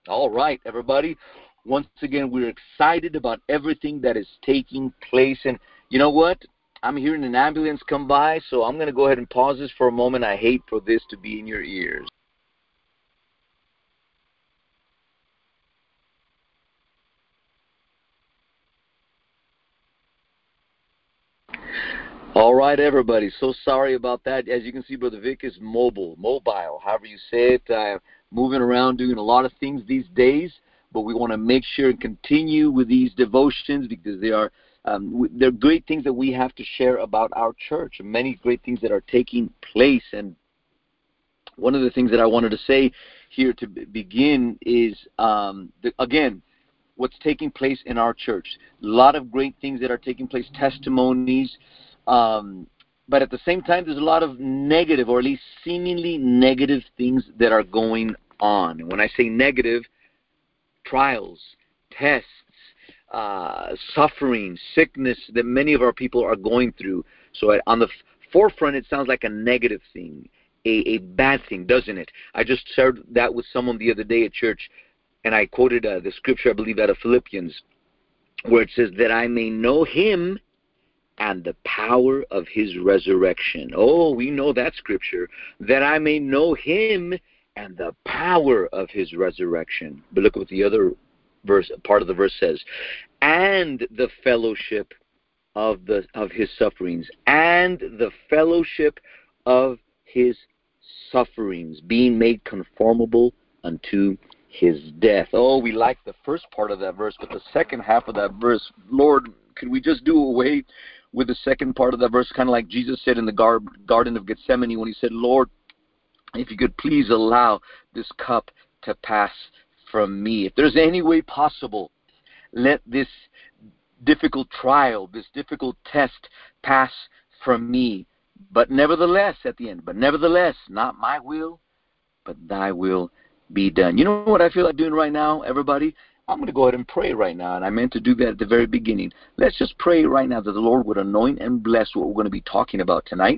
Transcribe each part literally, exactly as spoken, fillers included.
All right, everybody. Once again, we're excited about everything that is taking place. And you know what? I'm hearing an ambulance come by, so I'm going to go ahead and pause this for a moment. I hate for this to be in your ears. All right, everybody. So sorry about that. As you can see, Brother Vic is mobile, mobile, however you say it, uh, moving around, doing a lot of things these days. But we want to make sure and continue with these devotions because they are um, they're great things that we have to share about our church. Many great things that are taking place. And one of the things that I wanted to say here to begin is, um, the, again, what's taking place in our church. A lot of great things that are taking place, testimonies, um, but at the same time, there's a lot of negative, or at least seemingly negative things that are going on. And when I say negative, trials, tests, uh, suffering, sickness that many of our people are going through. So on the forefront, it sounds like a negative thing, a, a bad thing, doesn't it? I just shared that with someone the other day at church, and I quoted uh, the scripture, I believe, out of Philippians, where it says that I may know him and the power of his resurrection. Oh, we know that scripture, that I may know him and the power of his resurrection. But look what the other verse, part of the verse says, and the fellowship of the of his sufferings, and the fellowship of his sufferings, being made conformable unto his death. Oh, we like the first part of that verse, but the second half of that verse, Lord, could we just do away with the second part of that verse, kind of like Jesus said in the gar- Garden of Gethsemane when he said, Lord, if you could please allow this cup to pass from me. If there's any way possible, let this difficult trial, this difficult test pass from me. But nevertheless, at the end, but nevertheless, not my will, but thy will be done. You know what I feel like doing right now, everybody? I'm going to go ahead and pray right now, and I meant to do that at the very beginning. Let's just pray right now that the Lord would anoint and bless what we're going to be talking about tonight,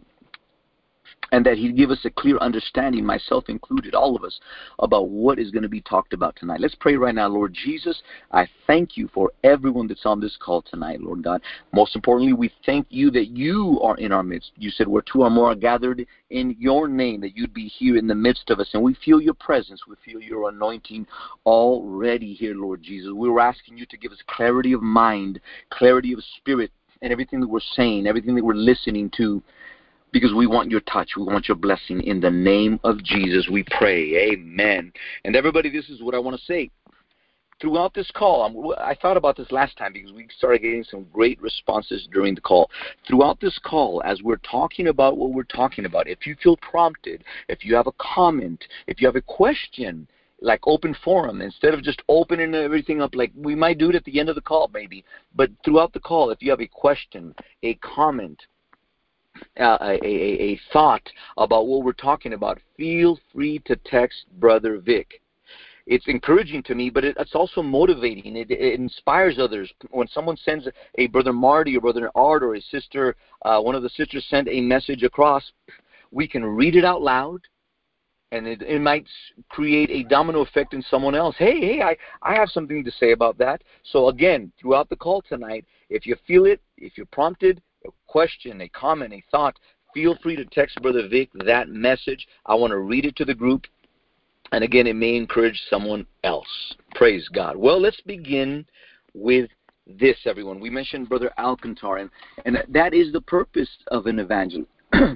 and that he'd give us a clear understanding, myself included, all of us, about what is going to be talked about tonight. Let's pray right now. Lord Jesus, I thank you for everyone that's on this call tonight, Lord God. Most importantly, we thank you that you are in our midst. You said where two or more are gathered in your name, that you'd be here in the midst of us, and we feel your presence. We feel your anointing already here, Lord Jesus. We're asking you to give us clarity of mind, clarity of spirit, and everything that we're saying, everything that we're listening to, because we want your touch. We want your blessing. In the name of Jesus, we pray. Amen. And everybody, this is what I want to say. Throughout this call, I'm, I thought about this last time because we started getting some great responses during the call. Throughout this call, as we're talking about what we're talking about, if you feel prompted, if you have a comment, if you have a question, like open forum, instead of just opening everything up, like we might do it at the end of the call maybe, but throughout the call, if you have a question, a comment, Uh, a, a, a thought about what we're talking about, feel free to text Brother Vic. It's encouraging to me, but it, it's also motivating. It, it inspires others. When someone sends a Brother Marty or Brother Art or a sister, uh, one of the sisters send a message across, we can read it out loud, and it, it might create a domino effect in someone else. Hey, hey, I, I have something to say about that. So again, throughout the call tonight, if you feel it, if you're prompted, a question, a comment, a thought, feel free to text Brother Vic that message. I want to read it to the group. And again, it may encourage someone else. Praise God. Well, let's begin with this, everyone. We mentioned Brother Alcantar, and, and that is the purpose of an evangelist.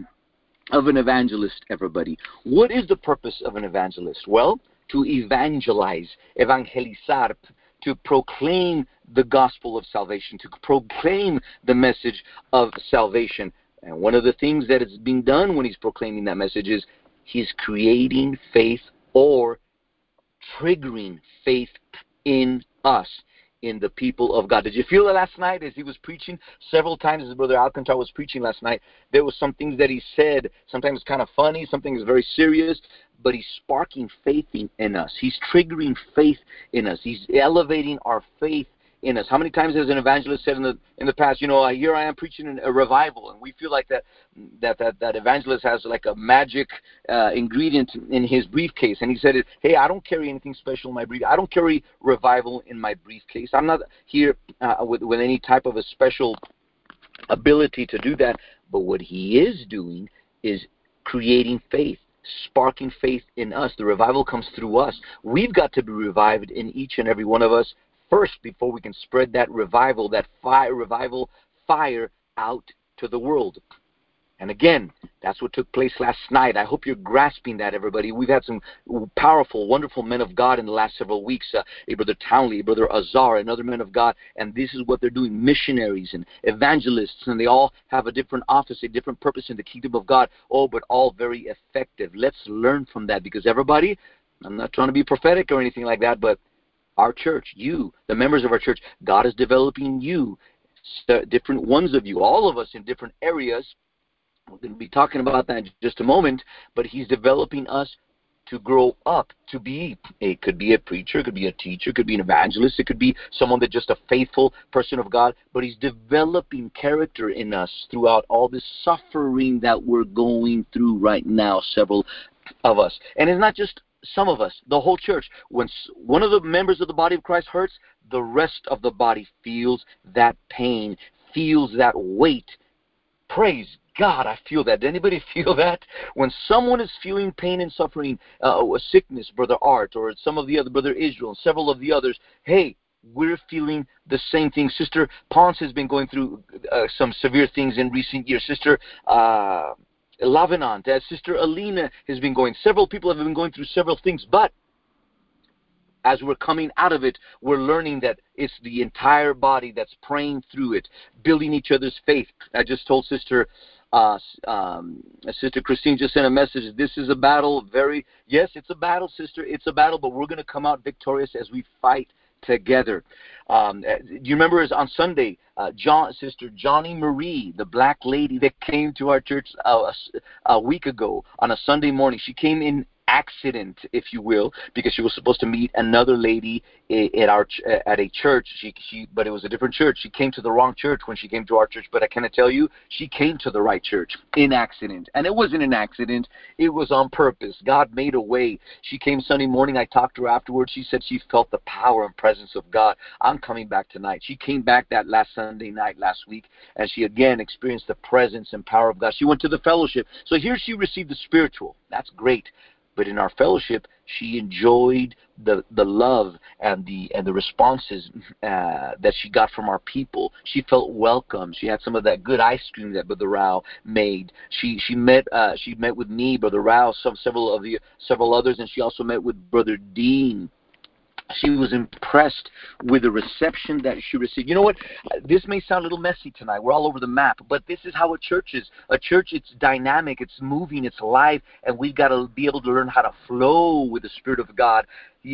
of an evangelist, everybody. What is the purpose of an evangelist? Well, to evangelize, evangelizar, to proclaim the gospel of salvation, to proclaim the message of salvation. And one of the things that is being done when he's proclaiming that message is he's creating faith or triggering faith in us, in the people of God. Did you feel it last night as he was preaching? Several times as Brother Alcantar was preaching last night, there was some things that he said, sometimes kind of funny, something very serious, but he's sparking faith in, in us. He's triggering faith in us. He's elevating our faith in us. How many times has an evangelist said in the in the past, you know, here I am preaching a revival, and we feel like that that that, that evangelist has like a magic uh, ingredient in his briefcase, and he said, hey, I don't carry anything special in my brief. I don't carry revival in my briefcase. I'm not here uh, with with any type of a special ability to do that. But what he is doing is creating faith, sparking faith in us. The revival comes through us. We've got to be revived in each and every one of us first before we can spread that revival, that fire, revival fire out to the world. And again, that's what took place last night. I hope you're grasping that, everybody. We've had some powerful, wonderful men of God in the last several weeks. Uh, a Brother Townley, a Brother Azar, and other men of God. And this is what they're doing, missionaries and evangelists. And they all have a different office, a different purpose in the kingdom of God. Oh, but all very effective. Let's learn from that, because everybody, I'm not trying to be prophetic or anything like that, but our church, you, the members of our church, God is developing you, different ones of you, all of us in different areas. We're going to be talking about that in just a moment, but he's developing us to grow up, to be, it could be a preacher, it could be a teacher, it could be an evangelist, it could be someone that's just a faithful person of God, but he's developing character in us throughout all this suffering that we're going through right now, several of us. And it's not just some of us, the whole church. When one of the members of the body of Christ hurts, the rest of the body feels that pain, feels that weight. Praise God, I feel that. Did anybody feel that? When someone is feeling pain and suffering, uh, a sickness, Brother Art, or some of the other, Brother Israel, and several of the others, hey, we're feeling the same thing. Sister Ponce has been going through uh, some severe things in recent years. Sister uh, Lavenant, uh, Sister Alina has been going. Several people have been going through several things, but as we're coming out of it, we're learning that it's the entire body that's praying through it, building each other's faith. I just told Sister uh, um, Sister Christine just sent a message. This is a battle. Very yes, it's a battle, sister. It's a battle, but we're going to come out victorious as we fight together. Um, do you remember on Sunday, uh, John, Sister Johnny Marie, the black lady that came to our church uh, a, a week ago on a Sunday morning? She came in accident, if you will, because she was supposed to meet another lady at our at a church. She she, but it was a different church. She came to the wrong church when she came to our church. But I cannot tell you, she came to the right church in accident, and it wasn't an accident. It was on purpose. God made a way. She came Sunday morning. I talked to her afterwards. She said she felt the power and presence of God. I'm coming back tonight. She came back that last Sunday night last week, and she again experienced the presence and power of God. She went to the fellowship. So here she received the spiritual. That's great. But in our fellowship, she enjoyed the the love and the and the responses uh, that she got from our people. She felt welcome. She had some of that good ice cream that Brother Rao made. She she met uh, she met with me, Brother Rao, some several of the several others, and she also met with Brother Dean. She was impressed with the reception that she received. You know what? This may sound a little messy tonight. We're all over the map. But this is how a church is. A church, it's dynamic, it's moving, it's alive, and we've got to be able to learn how to flow with the Spirit of God.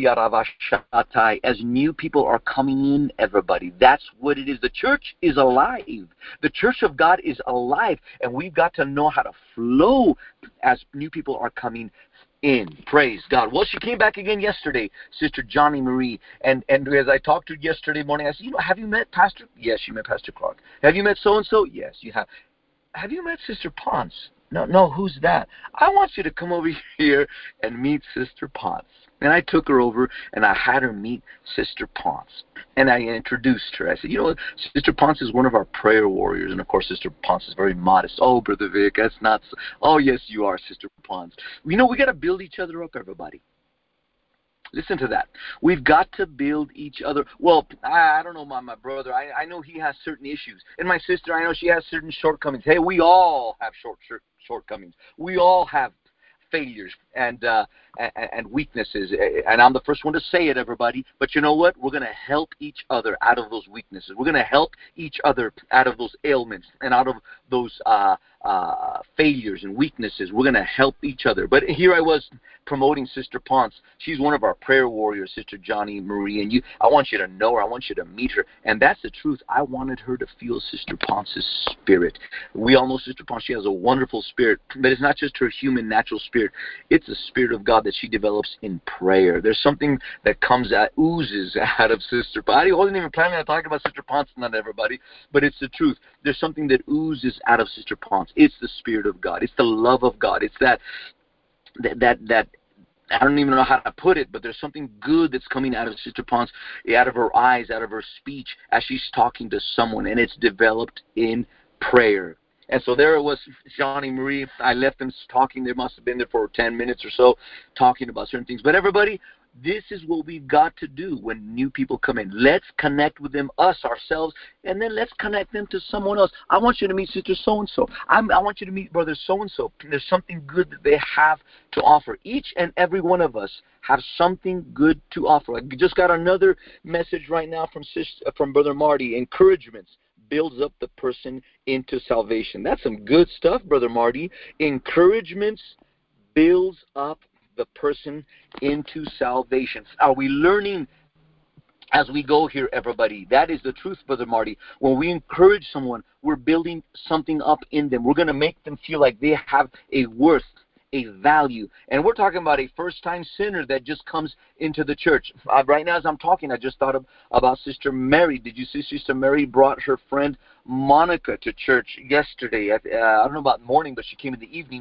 As new people are coming in, everybody. That's what it is. The church is alive. The church of God is alive, and we've got to know how to flow as new people are coming in. Praise God. Well, she came back again yesterday, Sister Johnny Marie, and and as I talked to her yesterday morning, I said, you know, have you met Pastor? Yes, you met Pastor Clark. Have you met so-and-so? Yes, you have. Have you met Sister Ponce? No, no, who's that? I want you to come over here and meet Sister Ponce. And I took her over, and I had her meet Sister Ponce. And I introduced her. I said, you know, Sister Ponce is one of our prayer warriors. And, of course, Sister Ponce is very modest. Oh, Brother Vic, that's not so. Oh, yes, you are, Sister Ponce. You know, we got to build each other up, everybody. Listen to that. We've got to build each other. Well, I, I don't know, my, my brother. I, I know he has certain issues. And my sister, I know she has certain shortcomings. Hey, we all have short, short shortcomings. We all have failures and, uh, and and weaknesses. And I'm the first one to say it, everybody. But you know what? We're going to help each other out of those weaknesses. We're going to help each other out of those ailments and out of those uh, uh, failures and weaknesses. We're going to help each other. But here I was promoting Sister Ponce. She's one of our prayer warriors, Sister Johnny Marie. And you, I want you to know her. I want you to meet her. And that's the truth. I wanted her to feel Sister Ponce's spirit. We all know Sister Ponce. She has a wonderful spirit. But it's not just her human, natural spirit. It's the Spirit of God that she develops in prayer. There's something that comes out, oozes out of Sister Ponce. I wasn't even planning on talking about Sister Ponce, not everybody, but it's the truth. There's something that oozes out of Sister Ponce. It's the Spirit of God. It's the love of God. It's that, that, that, that I don't even know how to put it, but there's something good that's coming out of Sister Ponce, out of her eyes, out of her speech, as she's talking to someone, and it's developed in prayer. And so there it was, Johnny Marie. I left them talking. They must have been there for ten minutes or so, talking about certain things. But everybody, this is what we've got to do when new people come in. Let's connect with them, us, ourselves, and then let's connect them to someone else. I want you to meet Sister so-and-so. I'm, I want you to meet Brother so-and-so. There's something good that they have to offer. Each and every one of us have something good to offer. I just got another message right now from, Sister, from Brother Marty, encouragements. Builds up the person into salvation. That's some good stuff, Brother Marty. Encouragements builds up the person into salvation. Are we learning as we go here, everybody? That is the truth, Brother Marty. When we encourage someone, we're building something up in them. We're going to make them feel like they have a worth, a value. And we're talking about a first-time sinner that just comes into the church. Uh, right now as I'm talking, I just thought of, about Sister Mary. Did you see Sister Mary brought her friend Monica to church yesterday? At, uh, I don't know about morning, but she came in the evening.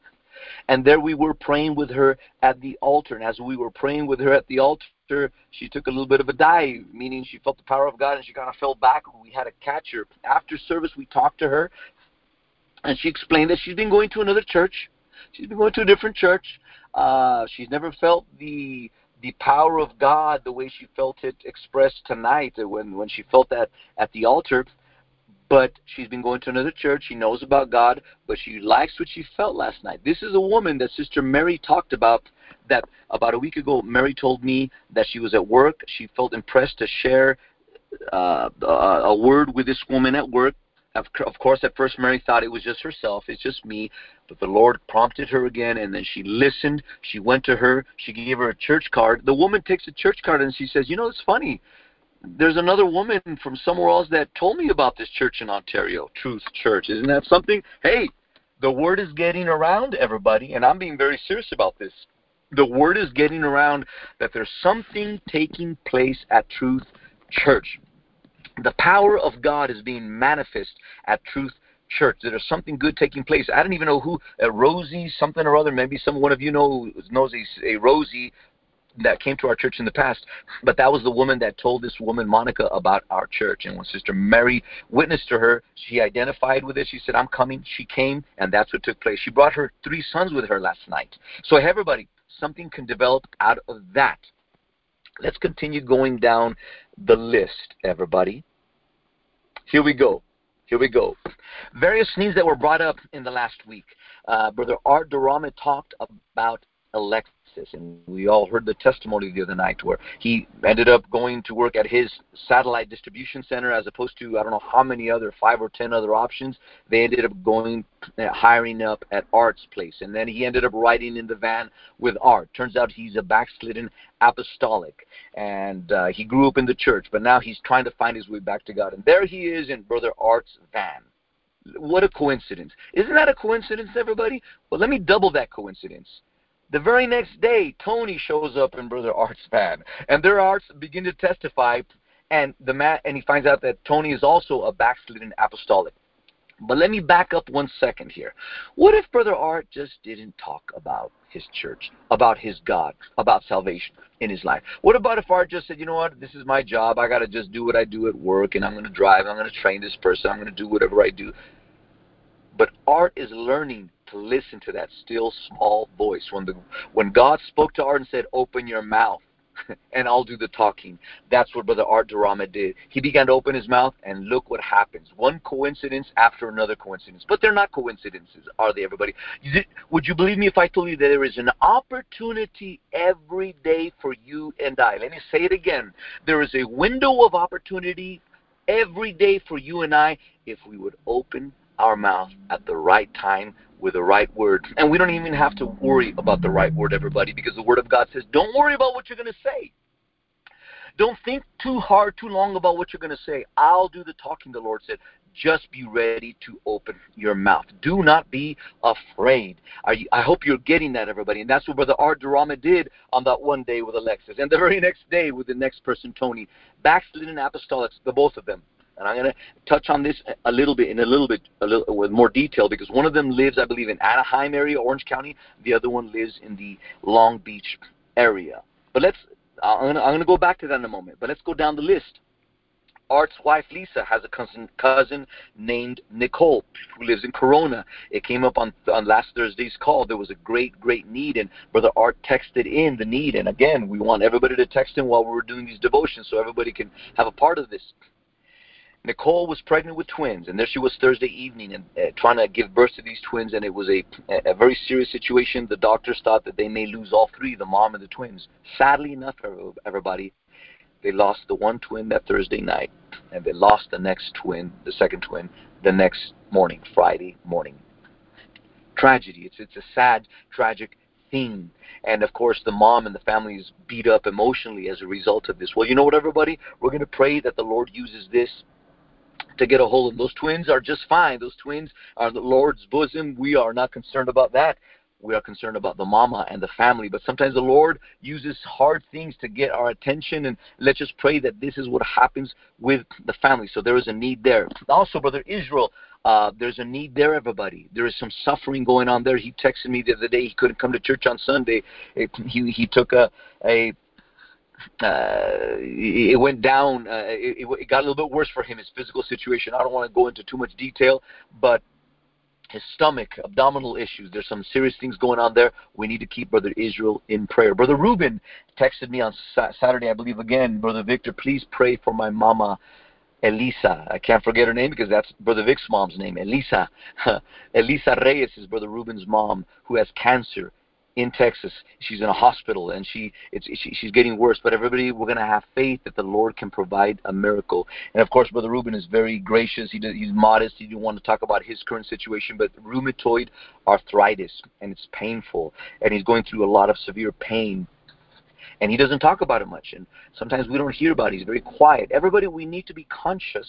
And there we were praying with her at the altar. And as we were praying with her at the altar, she took a little bit of a dive, meaning she felt the power of God and she kind of fell back. We had to catch her. After service, we talked to her, and she explained that she's been going to another church. She's been going to a different church. Uh, she's never felt the the power of God the way she felt it expressed tonight when, when she felt that at the altar. But she's been going to another church. She knows about God, but she likes what she felt last night. This is a woman that Sister Mary talked about that about a week ago. Mary told me that she was at work. She felt impressed to share uh, a, a word with this woman at work. Of, of course, at first Mary thought it was just herself. It's just me. But the Lord prompted her again, and then she listened. She went to her. She gave her a church card. The woman takes a church card, and she says, you know, it's funny. There's another woman from somewhere else that told me about this church in Ontario, Truth Church. Isn't that something? Hey, the word is getting around, everybody, and I'm being very serious about this. The word is getting around that there's something taking place at Truth Church. The power of God is being manifest at Truth Church. There's something good taking place. I don't even know who, a Rosie, something or other. Maybe some one of you know knows a, a Rosie that came to our church in the past, but that was the woman that told this woman, Monica, about our church. And when Sister Mary witnessed to her, she identified with it. She said, I'm coming. She came, and that's what took place. She brought her three sons with her last night. So everybody, something can develop out of that. Let's continue going down the list, everybody. Here we go. Here we go. Various needs that were brought up in the last week. Uh, Brother Art Durama talked about Alexis, and we all heard the testimony the other night where he ended up going to work at his satellite distribution center as opposed to I don't know how many other, five or ten other options. They ended up going, uh, hiring up at Art's place, and then he ended up riding in the van with Art. Turns out he's a backslidden apostolic, and uh, he grew up in the church, but now he's trying to find his way back to God, and there he is in Brother Art's van. What a coincidence. Isn't that a coincidence, everybody? Well, let me double that coincidence. The very next day, Tony shows up in Brother Art's van, and their Arts begin to testify, and the man, and he finds out that Tony is also a backslidden apostolic. But let me back up one second here. What if Brother Art just didn't talk about his church, about his God, about salvation in his life? What about if Art just said, you know what, this is my job, I got to just do what I do at work, and I'm going to drive, I'm going to train this person, I'm going to do whatever I do. But Art is learning to listen to that still small voice. When the when God spoke to Art and said, open your mouth, and I'll do the talking, that's what Brother Art Durama did. He began to open his mouth, and look what happens. One coincidence after another coincidence. But they're not coincidences, are they, everybody? Would you believe me if I told you that there is an opportunity every day for you and I? Let me say it again. There is a window of opportunity every day for you and I if we would open our mouth at the right time with the right word. And we don't even have to worry about the right word, everybody, because the Word of God says, don't worry about what you're going to say. Don't think too hard, too long about what you're going to say. I'll do the talking, the Lord said. Just be ready to open your mouth. Do not be afraid. Are you, I hope you're getting that, everybody. And that's what Brother Art Durama did on that one day with Alexis. And the very next day with the next person, Tony. Backslidden apostolics, the both of them. And I'm going to touch on this a little bit, in a little bit, a little with more detail, because one of them lives, I believe, in Anaheim area, Orange County. The other one lives in the Long Beach area. But let's, I'm going to, I'm going to go back to that in a moment. But let's go down the list. Art's wife, Lisa, has a cousin, cousin named Nicole who lives in Corona. It came up on, on last Thursday's call. There was a great, great need, and Brother Art texted in the need. And again, we want everybody to text in while we're doing these devotions so everybody can have a part of this. Nicole was pregnant with twins, and there she was Thursday evening and uh, trying to give birth to these twins, and it was a, a very serious situation. The doctors thought that they may lose all three, the mom and the twins. Sadly enough, everybody, they lost the one twin that Thursday night, and they lost the next twin, the second twin, the next morning, Friday morning. Tragedy. It's, it's a sad, tragic thing. And, of course, the mom and the family is beat up emotionally as a result of this. Well, you know what, everybody? We're going to pray that the Lord uses this to get a hold of them. Those twins are just fine. Those twins are the Lord's bosom. We are not concerned about that. We are concerned about the mama and the family. But sometimes the Lord uses hard things to get our attention, and let's just pray that this is what happens with the family. So there is a need there. Also, Brother Israel, uh, there's a need there, everybody. There is some suffering going on there. He texted me the other day. He couldn't come to church on Sunday. It, he, he took a... a Uh, it went down, uh, it, it got a little bit worse for him, his physical situation. I don't want to go into too much detail, but his stomach, abdominal issues, there's some serious things going on there. We need to keep Brother Israel in prayer. Brother Ruben texted me on Saturday, I believe, again, Brother Victor, please pray for my mama, Elisa. I can't forget her name because that's Brother Vic's mom's name, Elisa. Elisa Reyes is Brother Ruben's mom, who has cancer in Texas. She's in a hospital, and she it's she, she's getting worse. But everybody, we're going to have faith that the Lord can provide a miracle. And of course, Brother Ruben is very gracious. He does, he's modest. He didn't want to talk about his current situation, but rheumatoid arthritis, and it's painful, and he's going through a lot of severe pain. And he doesn't talk about it much, and sometimes we don't hear about it. He's very quiet. Everybody, we need to be conscious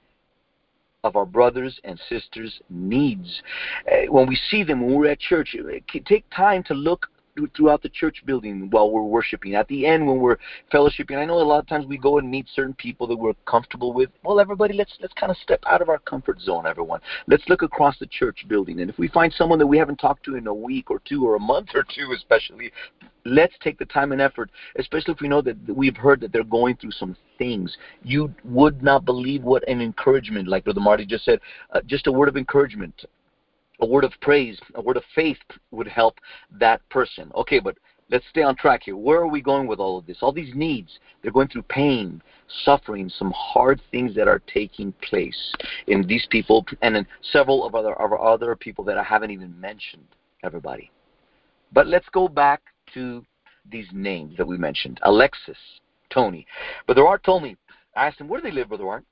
of our brothers and sisters' needs. Uh, when we see them, when we're at church, take time to look throughout the church building while we're worshiping. At the end, when we're fellowshipping, I know a lot of times we go and meet certain people that we're comfortable with. Well, everybody, let's let's kind of step out of our comfort zone, everyone. Let's look across the church building. And if we find someone that we haven't talked to in a week or two or a month or two especially, let's take the time and effort, especially if we know that we've heard that they're going through some things. You would not believe what an encouragement, like Brother Marty just said, uh, just a word of encouragement, a word of praise, a word of faith would help that person. Okay, but let's stay on track here. Where are we going with all of this? All these needs, they're going through pain, suffering, some hard things that are taking place in these people and in several of other, of other people that I haven't even mentioned, everybody. But let's go back to these names that we mentioned. Alexis, Tony. Brother Art told me, I asked him, where do they live, Brother Art?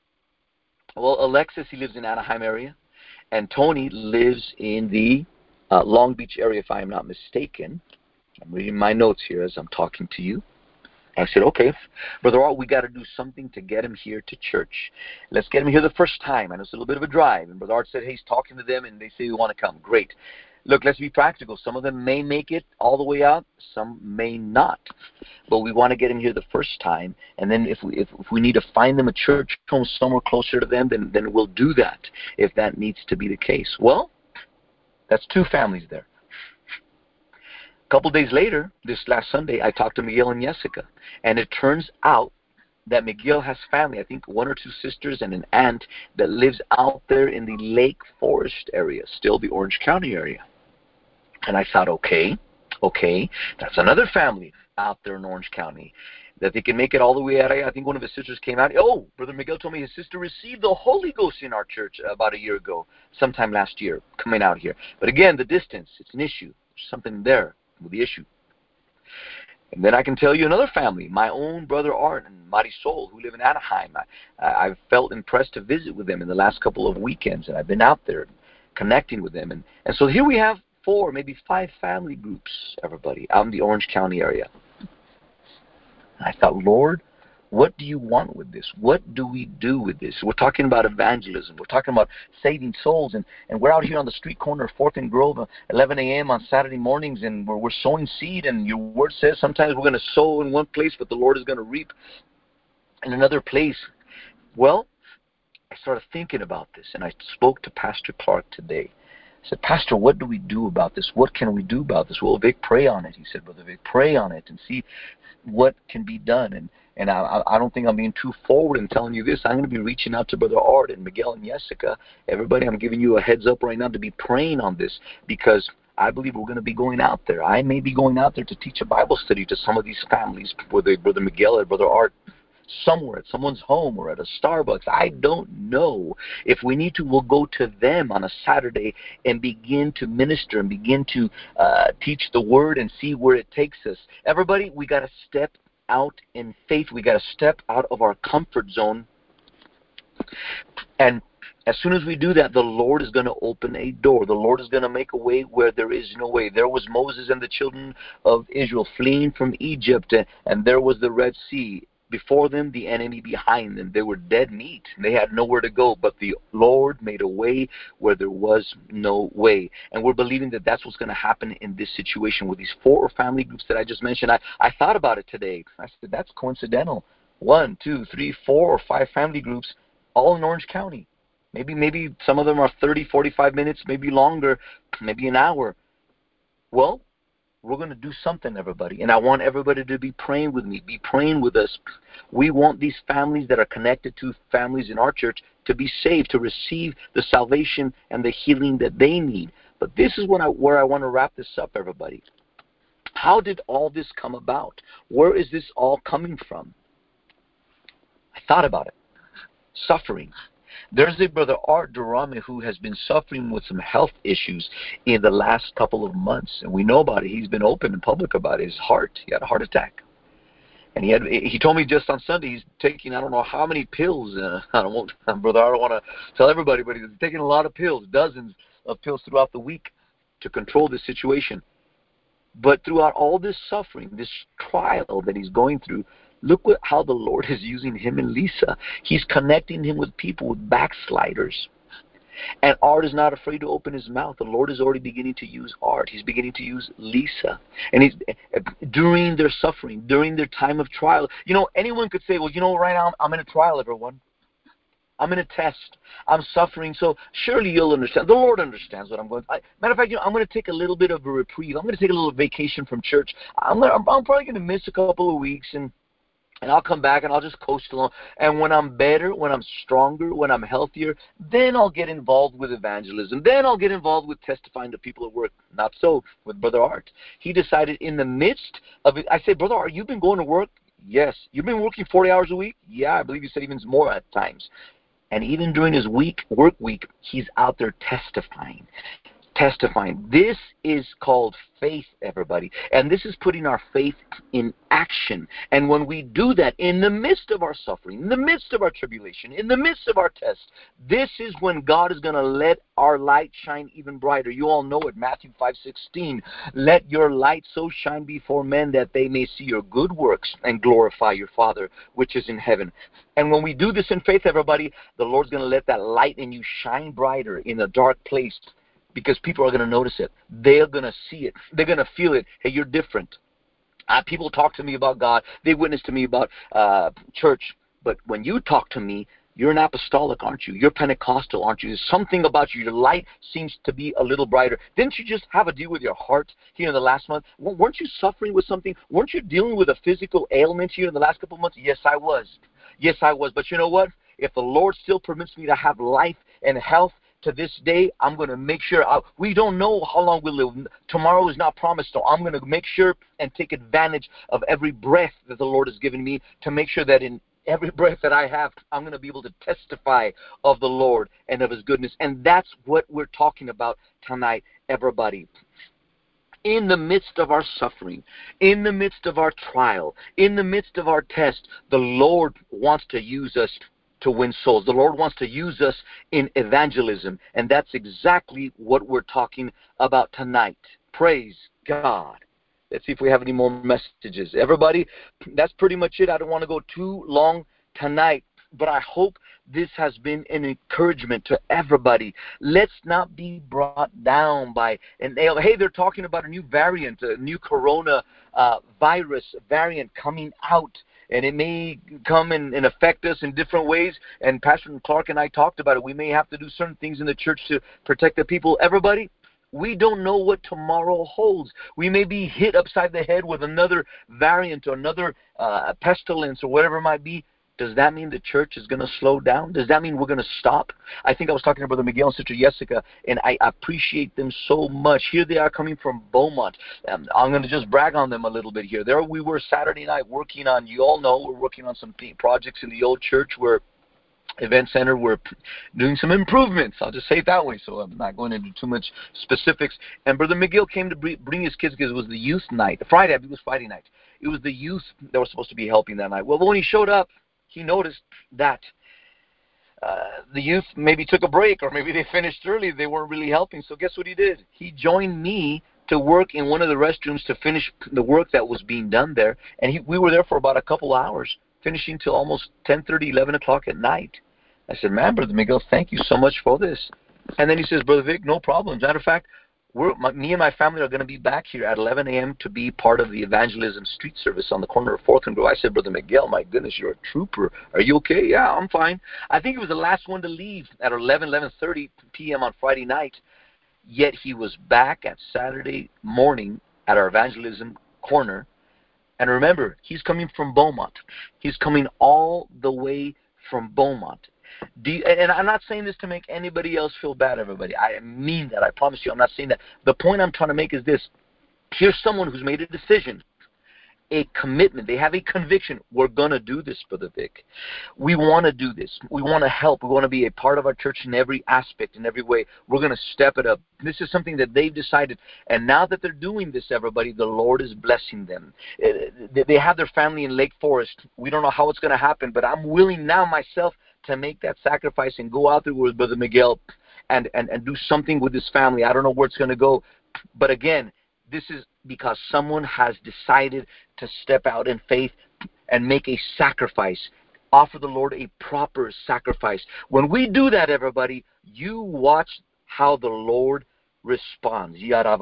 Well, Alexis, he lives in Anaheim area. And Tony lives in the uh, Long Beach area, if I am not mistaken. I'm reading my notes here as I'm talking to you. I said, okay, Brother Art, we got to do something to get him here to church. Let's get him here the first time. I know it's a little bit of a drive. And Brother Art said, hey, he's talking to them, and they say we want to come. Great. Look, let's be practical. Some of them may make it all the way out. Some may not. But we want to get him here the first time. And then if we if, if we need to find them a church home somewhere closer to them, then, then we'll do that if that needs to be the case. Well, that's two families there. A couple days later, this last Sunday, I talked to Miguel and Jessica. And it turns out that Miguel has family, I think one or two sisters and an aunt that lives out there in the Lake Forest area, still the Orange County area. And I thought, okay, okay, that's another family out there in Orange County that they can make it all the way out. I think one of his sisters came out. Oh, Brother Miguel told me his sister received the Holy Ghost in our church about a year ago, sometime last year, coming out here. But again, the distance, it's an issue. There's something there with the issue. And then I can tell you another family, my own brother Art and Marisol, who live in Anaheim. I, I've felt impressed to visit with them in the last couple of weekends, and I've been out there connecting with them. And, and so here we have four, maybe five family groups, everybody, out in the Orange County area. And I thought, Lord, what do you want with this? What do we do with this? We're talking about evangelism. We're talking about saving souls. And, and we're out here on the street corner of fourth and Grove at eleven a.m. on Saturday mornings, and we're, we're sowing seed. And your word says sometimes we're going to sow in one place, but the Lord is going to reap in another place. Well, I started thinking about this, and I spoke to Pastor Clark today. I said, Pastor, what do we do about this? What can we do about this? Well, Vic, pray on it. He said, Brother Vic, pray on it and see what can be done. And And I, I don't think I'm being too forward in telling you this. I'm going to be reaching out to Brother Art and Miguel and Jessica. Everybody, I'm giving you a heads up right now to be praying on this, because I believe we're going to be going out there. I may be going out there to teach a Bible study to some of these families, whether Brother Miguel or Brother Art, somewhere at someone's home or at a Starbucks. I don't know. If we need to, we'll go to them on a Saturday and begin to minister and begin to uh, teach the Word and see where it takes us. Everybody, we got to step out in faith. We got to step out of our comfort zone. And as soon as we do that, the Lord is going to open a door. The Lord is going to make a way where there is no way. There was Moses and the children of Israel fleeing from Egypt, and there was the Red Sea. Before them, the enemy behind them. They were dead meat. They had nowhere to go, but the Lord made a way where there was no way. And we're believing that that's what's going to happen in this situation with these four family groups that I just mentioned. I, I thought about it today. I said, that's coincidental. One, two, three, four, or five family groups, all in Orange County. Maybe, maybe some of them are thirty, forty-five minutes, maybe longer, maybe an hour. Well, we're going to do something, everybody. And I want everybody to be praying with me, be praying with us. We want these families that are connected to families in our church to be saved, to receive the salvation and the healing that they need. But this is when I, where I want to wrap this up, everybody. How did all this come about? Where is this all coming from? I thought about it. Suffering. There's a Brother Art Durame who has been suffering with some health issues in the last couple of months. And we know about it. He's been open and public about his heart. He had a heart attack. And he had, he told me just on Sunday he's taking, I don't know how many pills. Uh, I don't want, Brother, I don't want to tell everybody, but he's taking a lot of pills, dozens of pills throughout the week to control this situation. But throughout all this suffering, this trial that he's going through, look what, how the Lord is using him and Lisa. He's connecting him with people, with backsliders. And Art is not afraid to open his mouth. The Lord is already beginning to use Art. He's beginning to use Lisa. And he's, during their suffering, during their time of trial. You know, anyone could say, well, you know, right now I'm in a trial, everyone. I'm in a test. I'm suffering, so surely you'll understand. The Lord understands what I'm going through. Matter of fact, you know, I'm going to take a little bit of a reprieve. I'm going to take a little vacation from church. I'm, gonna, I'm, I'm probably going to miss a couple of weeks, and And I'll come back and I'll just coast along. And when I'm better, when I'm stronger, when I'm healthier, then I'll get involved with evangelism. Then I'll get involved with testifying to people at work. Not so with Brother Art. He decided in the midst of it, I said, Brother Art, you've been going to work? Yes. You've been working forty hours a week? Yeah, I believe you said even more at times. And even during his week, work week, he's out there testifying. Testifying. This is called faith, everybody. And this is putting our faith in action. And when we do that in the midst of our suffering, in the midst of our tribulation, in the midst of our test, this is when God is going to let our light shine even brighter. You all know it, Matthew five sixteen. Let your light so shine before men that they may see your good works and glorify your Father which is in heaven. And when we do this in faith, everybody, the Lord's going to let that light in you shine brighter in a dark place. Because people are going to notice it. They're going to see it. They're going to feel it. Hey, you're different. Uh, people talk to me about God. They witness to me about uh, church. But when you talk to me, you're an apostolic, aren't you? You're Pentecostal, aren't you? There's something about you. Your light seems to be a little brighter. Didn't you just have a deal with your heart here in the last month? Weren't you suffering with something? Weren't you dealing with a physical ailment here in the last couple of months? Yes, I was. Yes, I was. But you know what? If the Lord still permits me to have life and health, to this day, I'm going to make sure. I, we don't know how long we'll live. Tomorrow is not promised, so I'm going to make sure and take advantage of every breath that the Lord has given me to make sure that in every breath that I have, I'm going to be able to testify of the Lord and of His goodness. And that's what we're talking about tonight, everybody. in the midst of our suffering, in the midst of our trial, in the midst of our test, the Lord wants to use us to win souls. The Lord wants to use us in evangelism, and that's exactly what we're talking about tonight. Praise God. Let's see if we have any more messages. Everybody, that's pretty much it. I don't want to go too long tonight, but I hope this has been an encouragement to everybody. Let's not be brought down by, and they, hey, they're talking about a new variant, a new corona uh, virus variant coming out, and it may come and, and affect us in different ways. And Pastor Clark and I talked about it. We may have to do certain things in the church to protect the people. Everybody, we don't know what tomorrow holds. We may be hit upside the head with another variant or another uh, pestilence or whatever it might be. Does that mean the church is going to slow down? Does that mean we're going to stop? I think I was talking to Brother Miguel and Sister Jessica, and I appreciate them so much. Here they are coming from Beaumont. Um, I'm going to just brag on them a little bit here. There we were Saturday night working on, you all know, we're working on some projects in the old church where Event Center, we're doing some improvements. I'll just say it that way, so I'm not going into too much specifics. And Brother Miguel came to bring his kids because it was the youth night. Friday, it was Friday night. It was the youth that were supposed to be helping that night. Well, when he showed up, he noticed that uh, the youth maybe took a break, or maybe they finished early. They weren't really helping. So guess what he did? He joined me to work in one of the restrooms to finish the work that was being done there. And he, we were there for about a couple hours, finishing till almost ten thirty, eleven o'clock at night. I said, man, Brother Miguel, thank you so much for this. And then he says, Brother Vic, no problem. As a matter of fact, we're, my, me and my family are going to be back here at eleven a.m. to be part of the evangelism street service on the corner of fourth and Grove. I said, Brother Miguel, my goodness, you're a trooper. Are you okay? Yeah, I'm fine. I think he was the last one to leave at eleven, eleven thirty p.m. on Friday night, yet he was back at Saturday morning at our evangelism corner. And remember, he's coming from Beaumont. He's coming all the way from Beaumont. Do you, and I'm not saying this to make anybody else feel bad, everybody. I mean that. I promise you, I'm not saying that. The point I'm trying to make is this. Here's someone who's made a decision, a commitment. They have a conviction. We're going to do this, Brother Vic. We want to do this. We want to help. We want to be a part of our church in every aspect, in every way. We're going to step it up. This is something that they've decided. And now that they're doing this, everybody, the Lord is blessing them. They have their family in Lake Forest. We don't know how it's going to happen, but I'm willing now myself to make that sacrifice and go out there with Brother Miguel and, and, and do something with his family. I don't know where it's going to go. But again, this is because someone has decided to step out in faith and make a sacrifice, offer the Lord a proper sacrifice. When we do that, everybody, you watch how the Lord responds.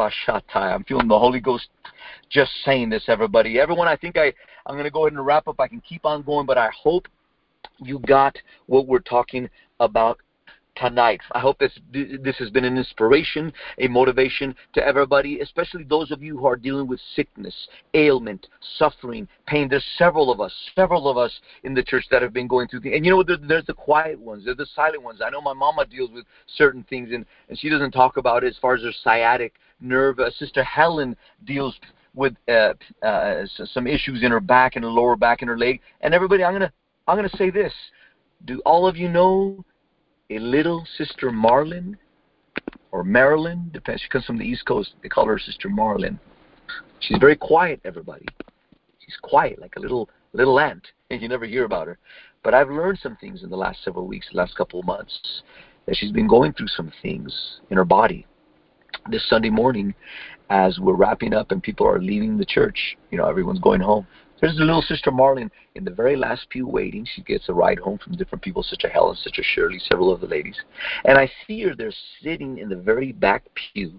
I'm feeling the Holy Ghost just saying this, everybody. Everyone, I think I, I'm going to go ahead and wrap up. I can keep on going, but I hope you got what we're talking about tonight. I hope this this has been an inspiration, a motivation to everybody, especially those of you who are dealing with sickness, ailment, suffering, pain. There's several of us, several of us in the church that have been going through things. And you know, there, there's the quiet ones, there's the silent ones. I know my mama deals with certain things, and, and she doesn't talk about it as far as her sciatic nerve. Uh, Sister Helen deals with uh, uh, some issues in her back, and her lower back, and her leg. And everybody, I'm gonna I'm gonna say this. Do all of you know a little Sister Marlin, or Marilyn, depends. She comes from the East Coast. They call her Sister Marlin. She's very quiet, everybody. She's quiet, like a little little ant, and you never hear about her. But I've learned some things in the last several weeks, the last couple of months, that she's been going through some things in her body. This Sunday morning, as we're wrapping up and people are leaving the church, you know, everyone's going home. There's the little Sister Marlin in the very last pew waiting. She gets a ride home from different people, Sister Helen, Sister Shirley, several of the ladies. And I see her there sitting in the very back pew,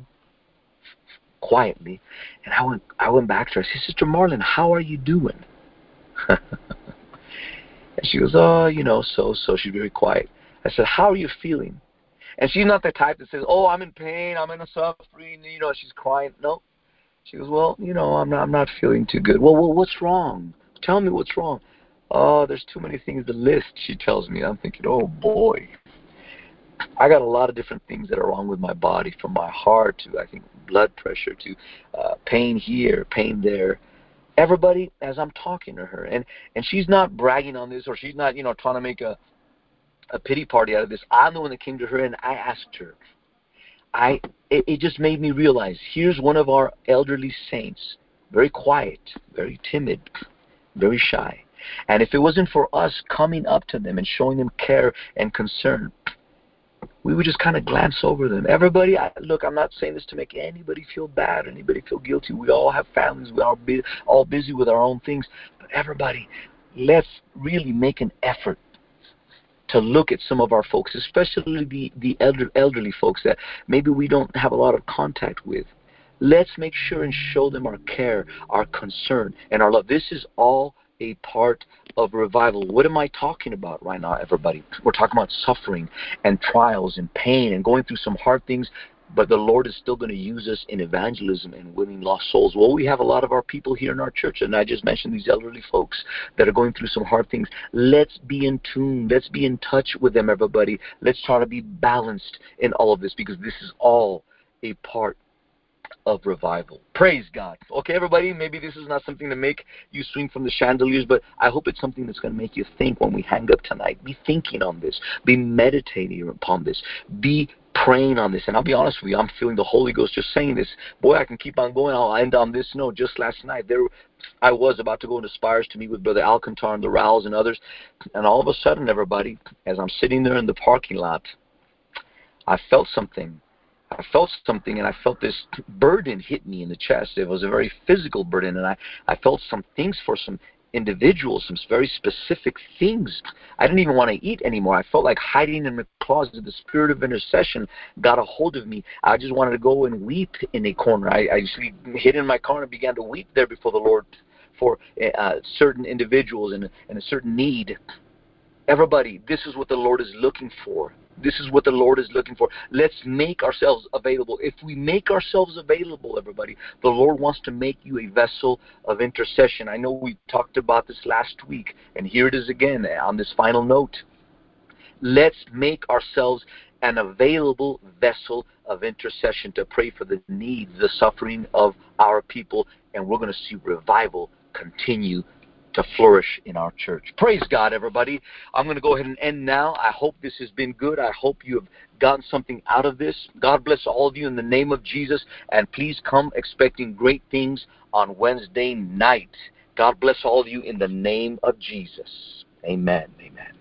quietly. And I went, I went back to her. I said, Sister Marlin, how are you doing? And she goes, oh, you know, so, so. She's very quiet. I said, how are you feeling? And she's not the type that says, oh, I'm in pain, I'm in a suffering, you know, she's crying. No. She goes, well, you know, I'm not, I'm not feeling too good. Well, well, what's wrong? Tell me what's wrong. Oh, there's too many things to list, she tells me. I'm thinking, oh, boy. I got a lot of different things that are wrong with my body, from my heart to, I think, blood pressure to uh, pain here, pain there. Everybody, as I'm talking to her, and, and she's not bragging on this, or she's not, you know, trying to make a, a pity party out of this. I'm the one that came to her, and I asked her, I it, it just made me realize, here's one of our elderly saints, very quiet, very timid, very shy. And if it wasn't for us coming up to them and showing them care and concern, we would just kind of glance over them. Everybody, I, look, I'm not saying this to make anybody feel bad or anybody feel guilty. We all have families. We are bu- all busy with our own things. But everybody, let's really make an effort to look at some of our folks, especially the, the elder, elderly folks that maybe we don't have a lot of contact with. Let's make sure and show them our care, our concern, and our love. This is all a part of revival. What am I talking about right now, everybody? We're talking about suffering and trials and pain and going through some hard things, but the Lord is still going to use us in evangelism and winning lost souls. Well, we have a lot of our people here in our church, and I just mentioned these elderly folks that are going through some hard things. Let's be in tune. Let's be in touch with them, everybody. Let's try to be balanced in all of this, because this is all a part of revival. Praise God. Okay, everybody, maybe this is not something to make you swing from the chandeliers, but I hope it's something that's going to make you think when we hang up tonight. Be thinking on this. Be meditating upon this. Be praying on this. And I'll be honest with you, I'm feeling the Holy Ghost just saying this. Boy, I can keep on going. I'll end on this note. Just last night, there I was about to go into Spires to meet with Brother Alcantar and the Rowells and others, and all of a sudden, everybody, as I'm sitting there in the parking lot, I felt something. I felt something, and I felt this burden hit me in the chest. It was a very physical burden, and I, I felt some things for some individuals, some very specific things. I didn't even want to eat anymore. I felt like hiding in the closet. The spirit of intercession got a hold of me. I just wanted to go and weep in a corner. I, I actually hid in my corner and began to weep there before the Lord for uh, certain individuals and, and a certain need. Everybody, this is what the Lord is looking for. This is what the Lord is looking for. Let's make ourselves available. If we make ourselves available, everybody, the Lord wants to make you a vessel of intercession. I know we talked about this last week, and here it is again on this final note. Let's make ourselves an available vessel of intercession to pray for the needs, the suffering of our people, and we're going to see revival continue to flourish in our church. Praise God, everybody. I'm going to go ahead and end now. I hope this has been good. I hope you have gotten something out of this. God bless all of you in the name of Jesus, and please come expecting great things on Wednesday night. God bless all of you in the name of Jesus. Amen. Amen.